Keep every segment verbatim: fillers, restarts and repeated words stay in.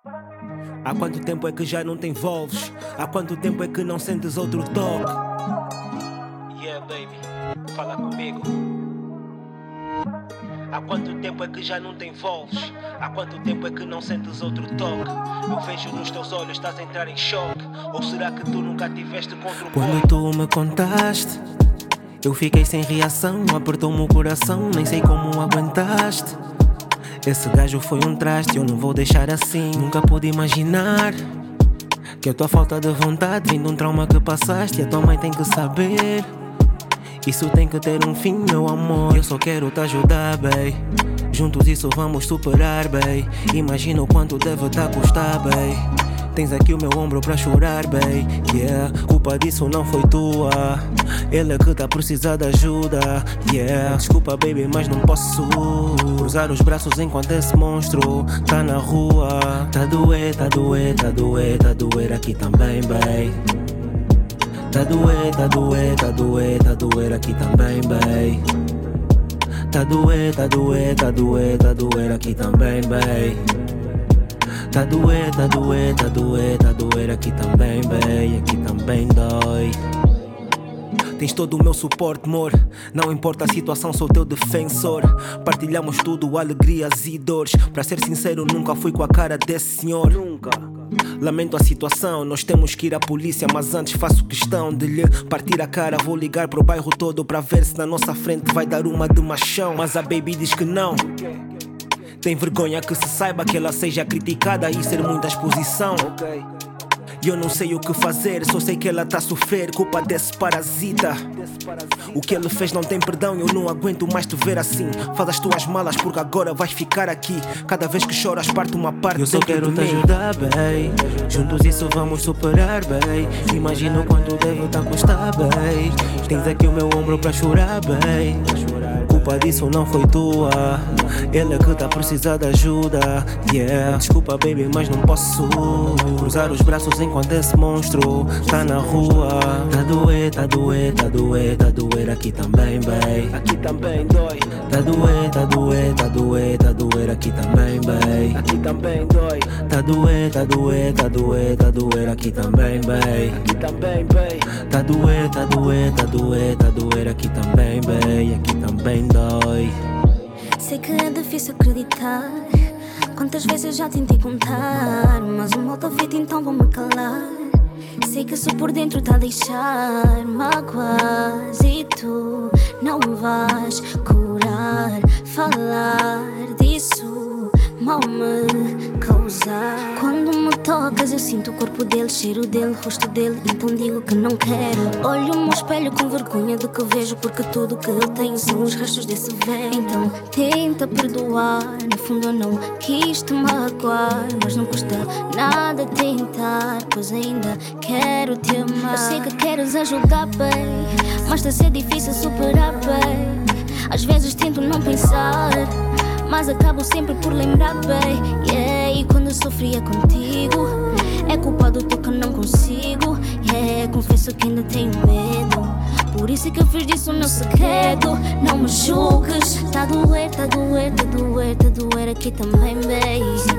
Há quanto tempo é que já não te envolves? Há quanto tempo é que não sentes outro toque? Yeah, baby, fala comigo. Há quanto tempo é que já não te envolves? Há quanto tempo é que não sentes outro toque? Eu vejo nos teus olhos, estás a entrar em choque. Ou será que tu nunca tiveste contra o Quando tu me contaste, eu fiquei sem reação, apertou-me o coração, nem sei como aguentaste. Esse gajo foi um traste, eu não vou deixar assim. Nunca pude imaginar que a tua falta de vontade vem de um trauma que passaste. E a tua mãe tem que saber, isso tem que ter um fim, meu amor. Eu só quero te ajudar, bae. Juntos isso vamos superar, bae. Imagina o quanto deve te custar, bae. Tens aqui o meu ombro pra chorar, bae. Yeah, culpa disso não foi tua. Ele é que tá precisando de ajuda. Yeah, desculpa, baby, mas não posso cruzar os braços enquanto esse monstro tá na rua. Tá a doer, tá a doer, tá a doer, tá a doer aqui também, bae. Tá a doer, tá a doer, tá a doer, tá a doer aqui também, bae. Tá a doer, tá a doer, tá a doer, tá a doer aqui também, bae. Tá a doer, tá a doer, tá a doer, tá a doer aqui também, bae. Aqui também dói. Tens todo o meu suporte, amor. Não importa a situação, sou teu defensor. Partilhamos tudo, alegrias e dores. Pra ser sincero, nunca fui com a cara desse senhor. Nunca. Lamento a situação, nós temos que ir à polícia, mas antes faço questão de lhe partir a cara. Vou ligar pro bairro todo pra ver se na nossa frente vai dar uma de machão. Mas a baby diz que não. Tem vergonha que se saiba que ela seja criticada e ser muita exposição. E eu não sei o que fazer, só sei que ela tá a sofrer, culpa desse parasita. O que ele fez não tem perdão, eu não aguento mais te ver assim. Faz as tuas malas porque agora vais ficar aqui. Cada vez que choras parte uma parte. Eu só quero te ajudar, bae. Juntos isso vamos superar, bae. Imagina o quanto deve te custar, bae. Tens aqui o meu ombro pra chorar, bae. Culpa disso não foi tua. Ele é que tá precisando de ajuda. Yeah, desculpa, baby, mas não posso cruzar os braços enquanto esse monstro tá na rua. Tá a doer, tá a doer, tá a doer, tá a doer aqui também, bae. Aqui também dói. Tá a doer, tá a doer, tá a doer, tá a doer aqui também, bae. Aqui também dói. Tá a doer, tá a doer, tá a doer, tá a doer aqui também, bae. Aqui também, bae. Tá a doer, tá a doer, tá a doer, tá a doer aqui também, bae. Aqui também dói. Sei que é difícil acreditar. Quantas vezes já tentei contar, mas o mal tá feito, então vou-me calar. Sei que só por dentro tá a deixar mágoas e tu não vais curar. Falar disso mal me causar. Quando me tocas eu sinto o corpo dele, cheiro dele, rosto dele, então digo que não quero. Olho no espelho com vergonha do que vejo, porque tudo que eu tenho são os restos desse velho. Então tenta perdoar, no fundo eu não quis te magoar, mas não custa nada tentar, pois ainda quero te amar. Eu sei que queres ajudar, bem, mas tá a ser difícil superar, bem. Às vezes tento não pensar, mas acabo sempre por lembrar, bem. Yeah, e quando eu sofria contigo, é culpa do teu que não consigo. Yeah, confesso que ainda tenho medo, por isso é que eu fiz disso o meu segredo. Não me julgues, tá a doer, tá a doer, tá a doer, tá a doer aqui também, bem.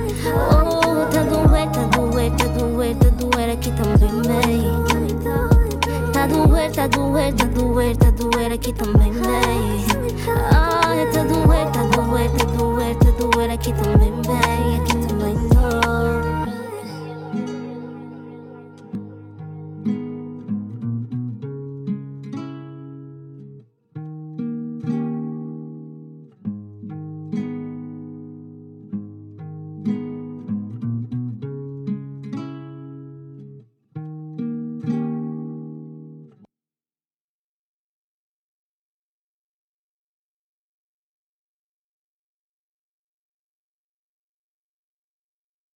Oh, tá a doer, tá a doer, tá a doer, tá a doer aqui também, bem. Tá a doer, tá a doer, tá a doer, tá a doer aqui também, bem. Ah, tá a doer, tá a doer, tá a doer, tá a doer aqui também, bem.